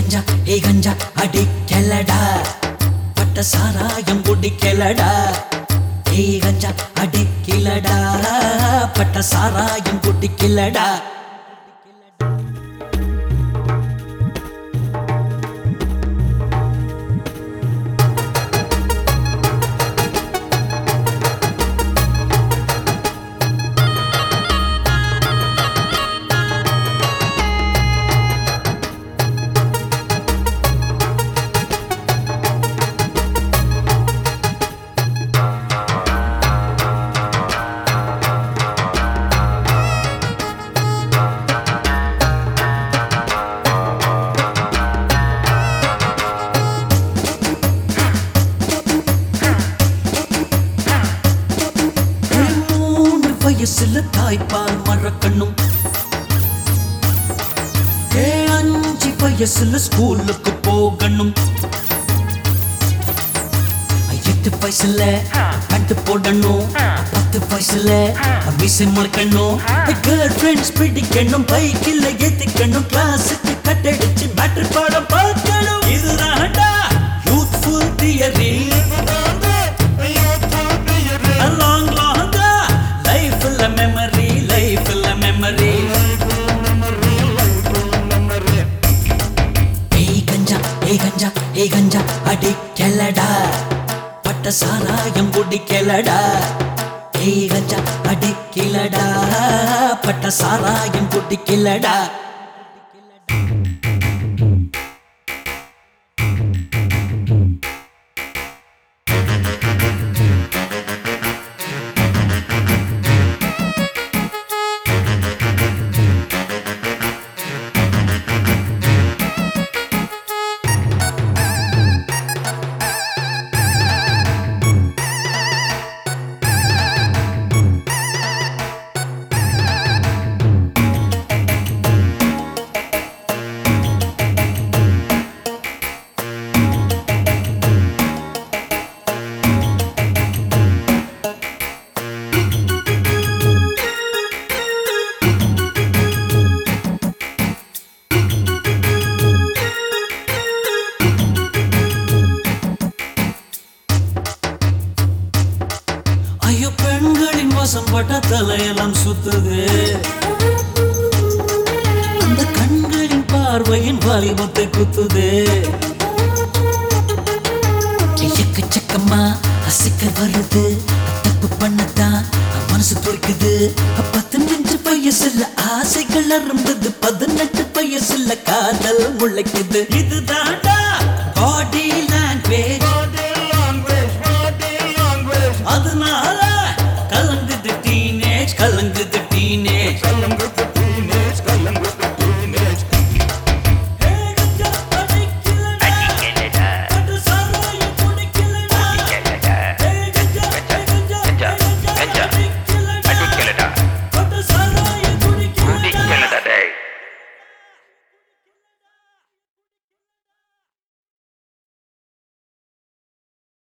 கஞ்சா அடிக்கலடா பட்ட சாராயம் குடிக்கலடா கஞ்சா அடிக்கலடா பட்ட சாராயம் குடிக்கலடா வயசுல தாய்ப்பால் மறக்கணும் 5 வயசுல ஸ்கூலுக்கு போகணும் 8 வயசுல கட்டு போடணும் 10 வயசுல மீசை முளைக்கணும் கேர்ள் ஃப்ரெண்ட்ஸ் பிடிக்கணும் பைக்கில் ஏத்திக்கணும் கிளாஸுக்கு கட்டடிச்சு மேட்ரிக் பாடம் பார்க்கணும் இதுதான்டா யூத்ஃபுல் தியரி கஞ்சா அடிக்கலடா பட்ட சாராயம் குடிக்கலடா கஞ்சா அடிக்கலடா பட்ட சாராயம் குடிக்கலடா பெண்களின் வசம் பட்ட தலையெல்லாம் சுத்துது அந்த கண்களின் பார்வையின் வாலிபத்தை குத்துது எக்கச்சக்கமா அசிக்க வருது தப்பு பண்ணத்தான் மனசு துடிக்குது 15 வயசுல ஆசைகள் அரும்புது 18 வயசுல காதல் முளைக்குது இதுதான்டா பாடி லாங்குவேஜ்